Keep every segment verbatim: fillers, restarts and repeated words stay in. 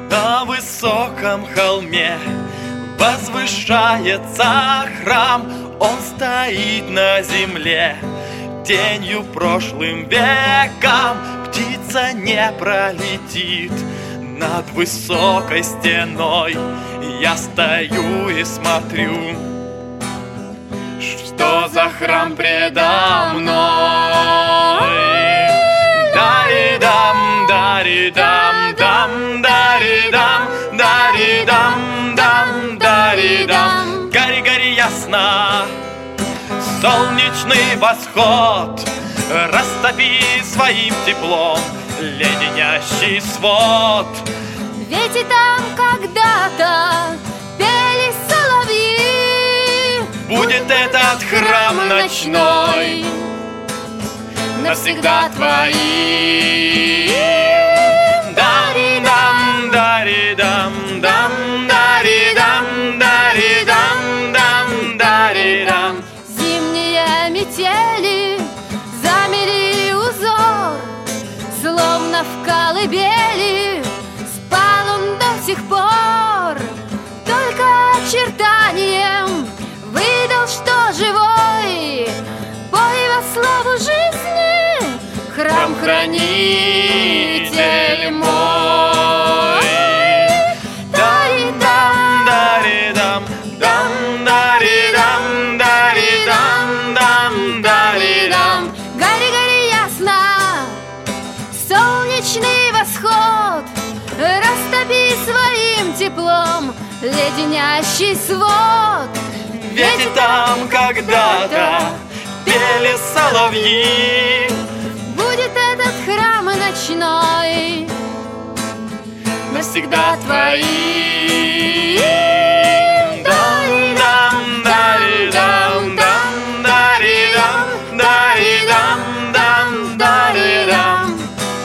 На высоком холме возвышается храм. Он стоит на земле, тенью прошлым векам. Птица не пролетит над высокой стеной. Я стою и смотрю, что за храм предо мной. Дари-дам, дари-дам, дам, дари-дам, дари-дам, дам, дари-дам. Гори, гори ясно, солнечный восход, растопи своим теплом леденящий свод. Ведь и там когда-то пели соловьи. Будет этот храм ночной навсегда твоим. Дари-дам, дари-дам, дам, дари-дам, дари-дам, дам, дари-дам. Зимние метели замели узор, словно в колыбели спал он до сих пор. Только очертанием выдал, что живой. Пой во славу жизни, храм-хранитель мой. Дари-дам, дари-дам, дам, дари-дам, дари-дам, дам, дари-дам. Гори, гори ясно, солнечный восход, растопи своим теплом леденящий свод. Ведь и там когда-то пели соловьи. Будет этот храм ночной навсегда твоим. Дам, дари-дам, дам, дари-дам, дари-дам, дам, дари-дам.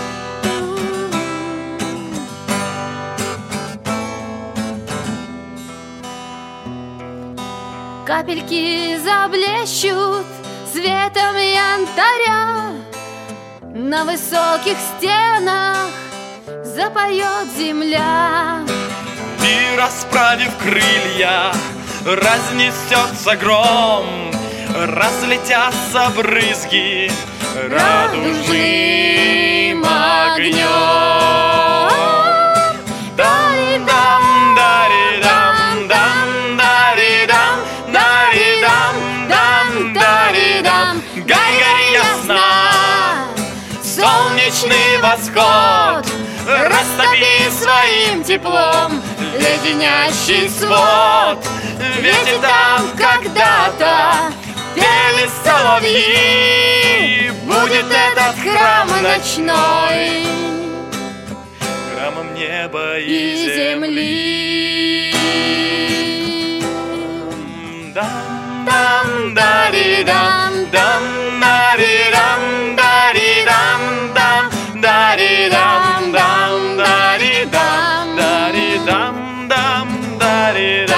Капельки заблещут светом янтаря, на высоких стенах запоет земля. И, расправив крылья, разнесется гром, разлетятся брызги радужным огнем. Дари-дам, дари-дам, дам, дари-дам, дари-дам, дам, дари-дам. Гори, гори ясно, солнечный восход, растопи своим теплом леденящий свод. Ведь и там когда-то пели соловьи. Будет этот храм ночной храмом неба и, и земли. Дам, дам, дари-дам, дам, дари-дам, дари-дам, дам, дари-дам, дам, дари-дам, дари-дам, дам, дари-дам.